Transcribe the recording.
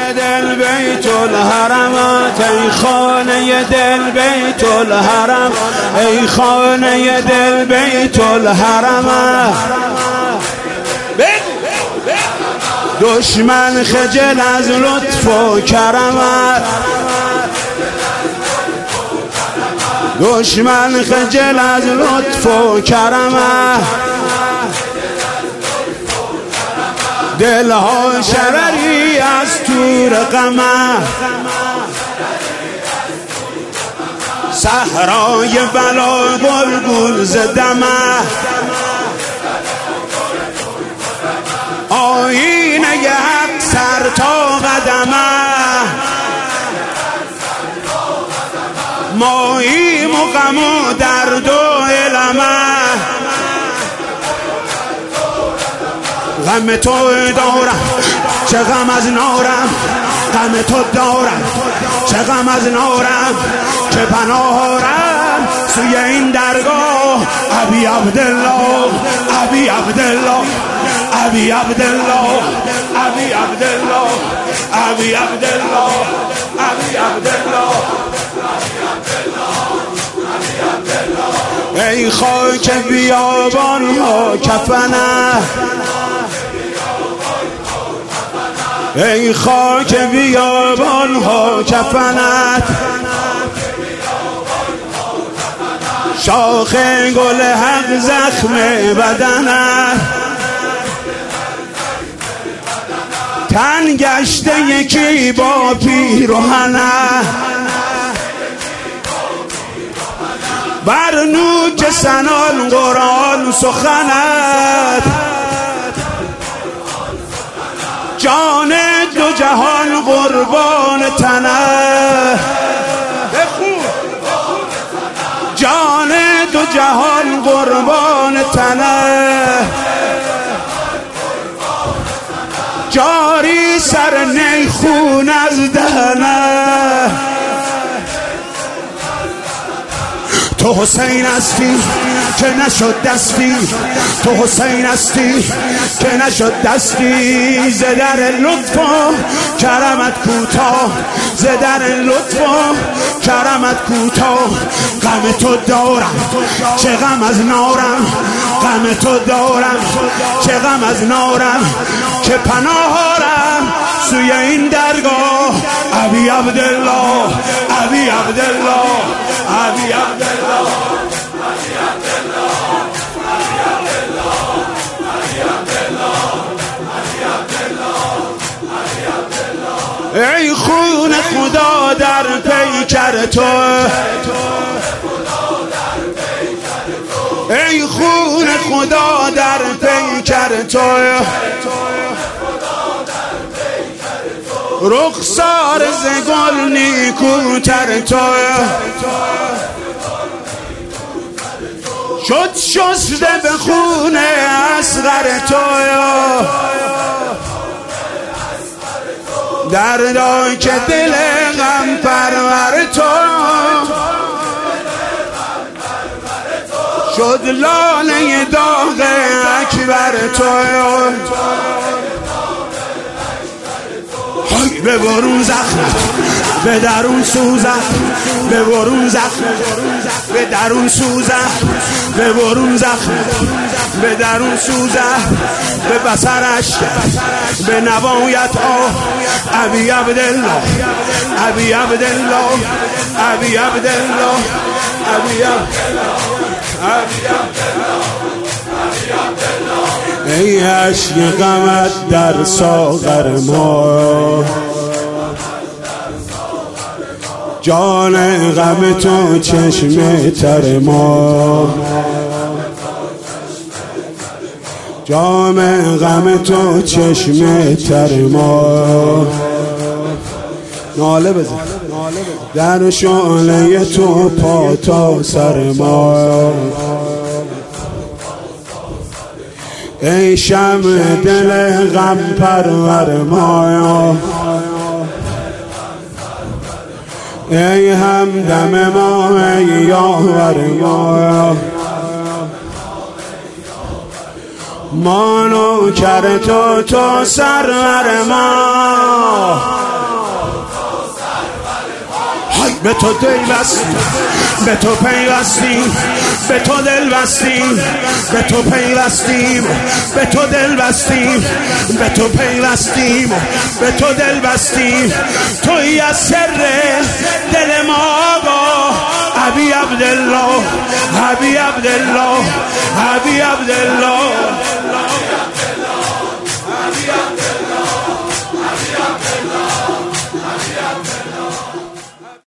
دل بیت الحرمات، ای خانه دل بیت الحرم، ای خانه دل بیت الحرمات. دشمن خجل از لطف و کرمت، دشمن خجل از لطف و کرمت. دلها شرری از تور غمت، صحرای بلا گلگون زدمه. آینه حق سر تا قدمه، ماییم و غم و درد و علمه. غم تو دارم چه غم از نارم، غم تو دارم چه غم از نارم، که پناهارم سوی این درگاه. ابی عبدالله، ابی عبدالله، ابی عبدالله، ابی عبدالله، ابی عبدالله، ابی عبدالله. ای خاک بیابان ها کفنه، ای خاک بیابان ها کفنت. شاخ گل حق زخم بدنت، تن گشته یکی با پیرهنه. بر نوک سنان قرآن سخنت، جان دو جهان قربان تنه. جان دو جهان قربان تنه، جاری سر نیخون از دهنه. تو حسین هستی که نشد دستی، تو حسین هستی که نشد دستی. ز در لطف و کرمت کوتاه، ز در لطف و کرمت کوتاه. غم تو دارم چه غم از نارم، غم تو دارم چه غم از نارم، که پناهارم سوی این درگاه. ابی عبدالله، ابی عبدالله، ابی عبدالله، ابی عبدالله، ابی عبدالله، ابی عبدالله. ای خون خدا در پیکر تو، ای خون خدا در پیکر تو. رخسار ز گل نیکوتر تو، شد شسته به خون اصغر تو. دردا که دل غم پرور تو، شد لاله داغ اکبر تو. به برون زخم، به درون سوزم، به برون زخم، به درون سوزم، به برون زخم، به درون سوزم، به بصرش، به نوایت آه. ابی عبدالله، ابی عبدالله، ابی عبدالله، ابی عبدالله، ابی عبدالله، ابی عبدالله. ای عشق غمت در ساغر ما، جان غم تو چشم تر ما، جام غم تو چشم تر ما. ناله بزن در شعله تو پا تا سر ما. ای شمع دل غم پرور ما، ای همدم ما، ای یاور ما. ما نوکر تو، تو سرور ما. به تو دل بستیم، به تو پیوستیم، به تو دل بستیم، به تو پیوستیم، به تو دل بستیم، به تو پیوستیم، به تو دل بستیم. تویی از سر دل ما ابی عبدالله، ابی عبدالله، ابی عبدالله.